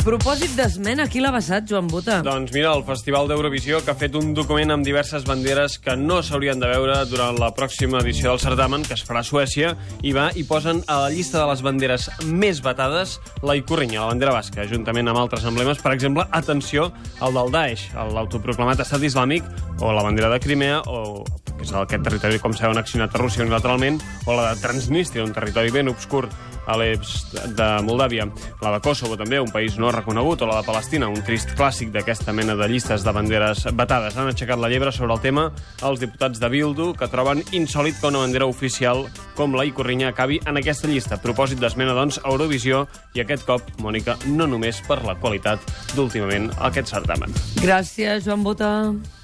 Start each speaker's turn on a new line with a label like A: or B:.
A: Propòsit d'esmena, qui l'ha basat, Joan Bota?
B: Doncs mira, el Festival d'Eurovisió, que ha fet un document amb diverses banderes que no s'haurien de veure durant la pròxima edició del certamen, que es farà a Suècia, i posen a la llista de les banderes més vetades la ikurriña, la bandera basca, juntament amb altres emblemes. Per exemple, atenció, el del Daesh, l'autoproclamat estat islàmic, o la bandera de Crimea, que és aquest territori, com sabeu, annexionat a Rússia unilateralment, o la de Transnistria, un territori ben obscur a l'est de Moldàvia, la de Kosovo també, un país no reconegut, o la de Palestina, un trist clàssic d'aquesta mena de llistes de banderes vetades. Han aixecat la llebre sobre el tema els diputats de Bildu, que troben insòlit que una bandera oficial com la ikurriña acabi en aquesta llista. Propòsit d'esmena, doncs, a Eurovisió, i aquest cop, Mònica, no només per la qualitat d'últimament aquest certamen.
A: Gràcies, Joan Bota.